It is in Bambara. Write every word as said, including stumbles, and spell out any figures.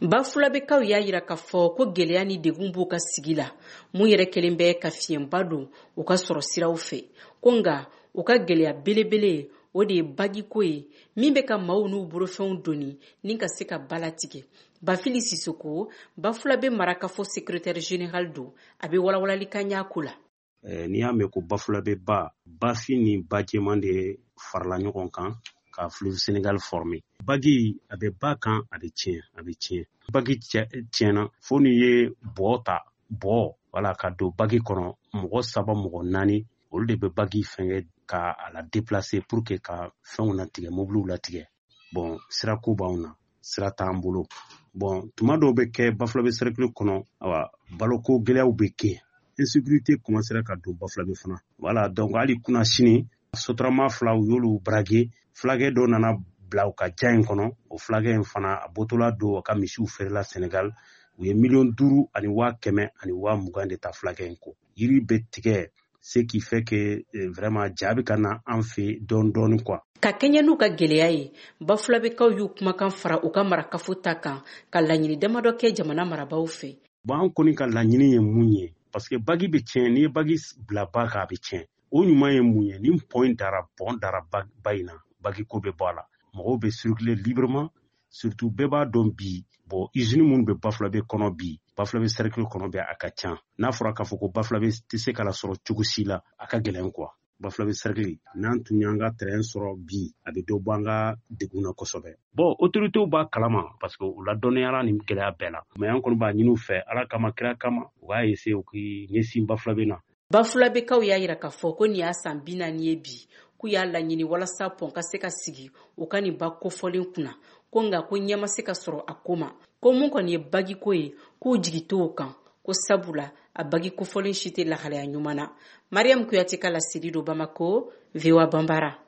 Bafulabekaw y'a yira k'a fɔ ko gɛlɛya ni degun b'u ka sigi la mun yɛrɛ kelen bɛ ka fiɲɛba don u ka sɔrɔ siraw fɛ ko nga u ka gɛlɛya belebele o de ye bagiko ye min bɛ ka maaw n'u bolofɛnw doni ni ka se ka bala tigɛ. Bafili Sisoko Bafulabe marakafo secrétaire général do a bɛ walawalali ka ɲa ko la. Eh, n'i y'a mɛn ko Bafulabe ba Bafi ni Bajɛman de farala ɲɔgɔn kan ka Fleuve Sénégal former. Bagi a bɛ ba kan a bɛ tiɲɛ a bɛ tiɲɛ. Bagi tiɲɛna fo ni ye bɔ ta bɔ wala ka don bagi kɔnɔ mɔgɔ saba mɔgɔ naani olu de bɛ bagi fɛngɛ ka a la déplacer pour que ka fɛnw latigɛ mobiliw latigɛ. Bon sira ko b'anw na sira t'an bolo. Bon tuma dɔw bɛ kɛ Bafulabe cercle kɔnɔ awa baloko gɛlɛyaw bɛ kɛ. Insécurité commencera ka don Bafulabe fana. Voilà donc hali kuna sini sotrama fila u y'olu braqué flagɛ dɔ nana bila u ka ja in kɔnɔ o flagɛ in fana a botola don ka misiw feerela Sénégal u ye miliyɔn duuru ani waa kɛmɛ ani waa mugan de ta flagɛ in ko. Yiri bɛ tigɛ ce qui fait que eh, vraiment ja bɛ ka na an fɛ dɔɔni dɔɔni quoi. Ka kɛɲɛ n'u ka gɛlɛya ye Bafulabekaw y'u kumakan fara u ka marakafo ta kan ka laɲini damadɔ kɛ jamana marabaw fɛ. Bon an kɔni ka laɲini ye mun ye parce que bagi bɛ tiɲɛ ni ye bagi bila ba kan a bɛ tiɲɛ. O ɲuman ye mun ye ni point dara bɔn dara ba in na bagi ko bɛ bɔ a la mɔgɔw bɛ circuler librement surtout bɛɛ b'a dɔn bi bon usine minnu bɛ Bafulabe kɔnɔ bi Bafulabe cercle kɔnɔ bɛ a ka ca n'a fɔra k'a fɔ ko Bafulabe tɛ se ka la sɔrɔ cogo si la a ka gɛlɛn quoi. Bafulabe cercle n'an tun y'an ka terrain sɔrɔ bi a bɛ dɔ bɔ an ka degun na kosɛbɛ. Bon autorités b'a kalama parce que u la dɔnniyara nin gɛlɛya bɛɛ la mais an kɔni b'a ɲini u fɛ ala kama kira kama u b'a essayer u k'i ɲɛsin Bafulabe na. Bafulabekaw y'a yira k'a fɔ ko nin y'a san bi naani ye bi k'u y'a laɲini walasa pɔn ka se ka sigi u ka nin ba kofɔlen kunna ko nka ko ɲɛ ma se ka sɔrɔ a ko ma ko mun kɔni ye bagiko ye k'u jigi to o kan ko sabula a bagi kofɔlen si tɛ lahalaya ɲuman na. Mariam Kuyate ka laseli do Bamako, V O A Bambara.